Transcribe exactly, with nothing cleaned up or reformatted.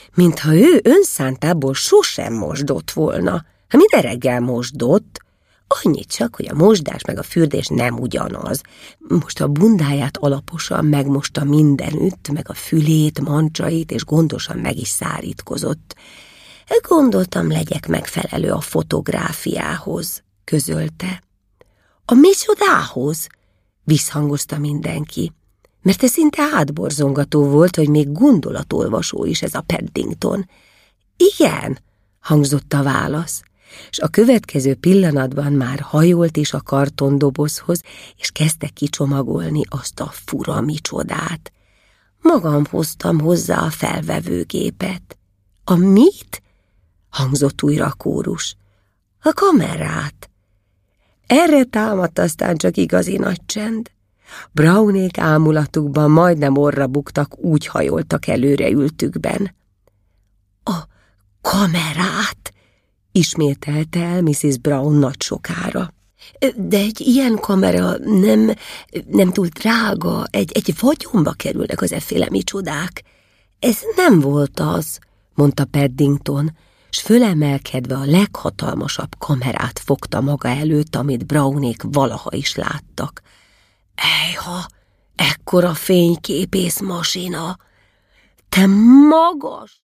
mintha ő önszántából sosem mosdott volna. Hát minden reggel mosdott, annyit csak, hogy a mosdás meg a fürdés nem ugyanaz. Most a bundáját alaposan megmosta mindenütt, meg a fülét, mancsait, és gondosan meg is szárítkozott. Gondoltam, legyek megfelelő a fotográfiához, közölte. A micsodához? Visszhangozta mindenki, mert ez szinte átborzongató volt, hogy még gondolatolvasó is ez a Paddington. Igen, hangzott a válasz, és a következő pillanatban már hajolt is a kartondobozhoz, és kezdte kicsomagolni azt a fura micsodát. Magam hoztam hozzá a felvevőgépet. A mit? Hangzott újra a kórus. A kamerát. Erre támadt aztán csak igazi nagy csend. Brownék ámulatukban majdnem orra buktak, úgy hajoltak előre ültükben. A kamerát, ismételte el missziz Brown nagy sokára. De egy ilyen kamera nem, nem túl drága, egy, egy vagyonba kerülnek az efféle micsodák. Ez nem volt az, mondta Paddington, s fölemelkedve a leghatalmasabb kamerát fogta maga előtt, amit Brownék valaha is láttak. Ejha, ekkora fényképész masina! Te magas!